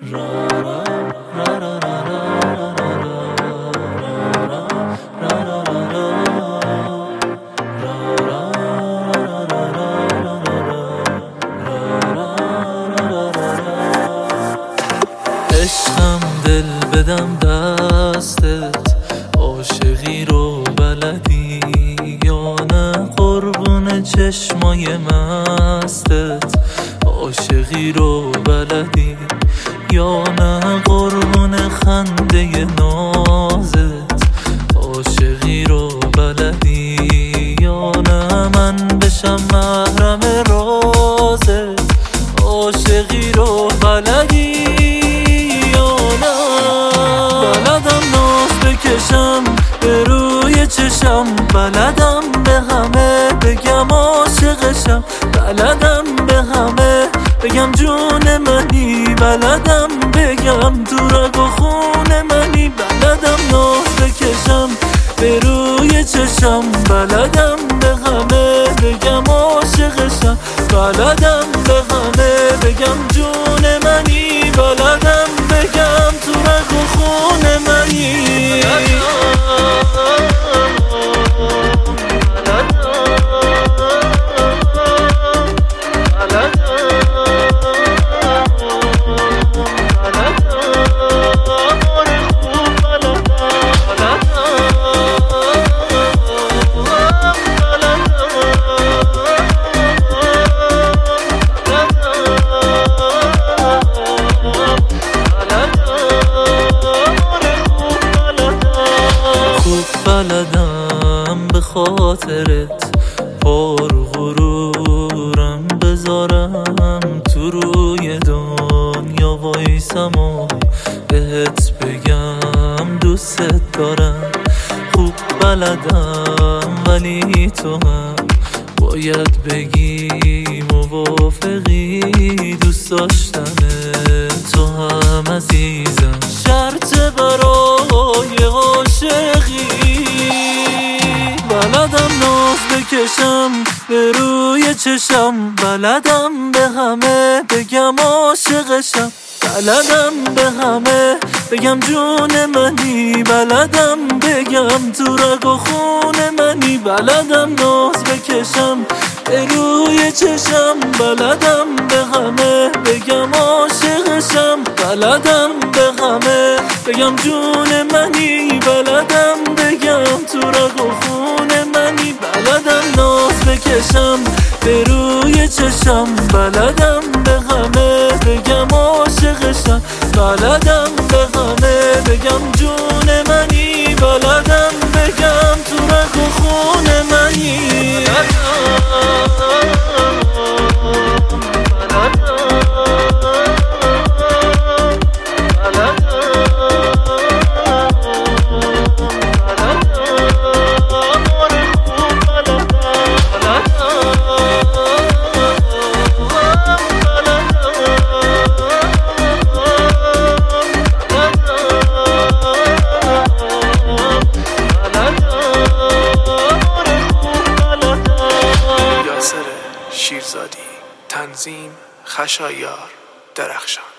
عشقم دل بدم دستت، عاشقی رو بلدی یا نه؟ قربون چشمای مستت، عاشقی رو بلدی یا نه؟ قربون خنده نازت، عاشقی رو بلدی یا نه؟ من بشم محرم رازت، عاشقی رو بلدی یا نه؟ بلدم ناز بکشم به روی چشم، بلدم به همه بگم عاشقشم، بلدم به همه بگم جون منی، بلدم بگم تو رگ و خون منی، بلدم ناز بکشم به روی چشم، بلدم به همه بگم عاشقشم، بلدم به همه بگم جون منی، بلدم بگم تو رگ و خون منی. بلدم به خاطرت پر غرورم بذارم، تو روی دنیا وایسم و بهت بگم دوستت دارم. خوب بلدم ولی تو هم باید بگی موافقی، دوست داشتن تو هم عزیزم شرط برای عاشقی. بلدم ناز بکشم به روی چشم، بلدم به همه بگم عاشقشم، بلدم به همه بگم جون منی، بلدم بگم تو رگ و خون منی، بلدم ناز بکشم به روی چشم، بلدم به همه بگم عاشقشم، بلدم به همه بگم جون منی، بلدم بگم تو رگ و خون منی، بلدم ناز بکشم به روی چشم، بلدم به همه بگم عاشقشم، بلدم به همه بگم جون منی، بلدم بگم تو رگ و خون منی. شیرزادی، تنظیم خشایار درخشان.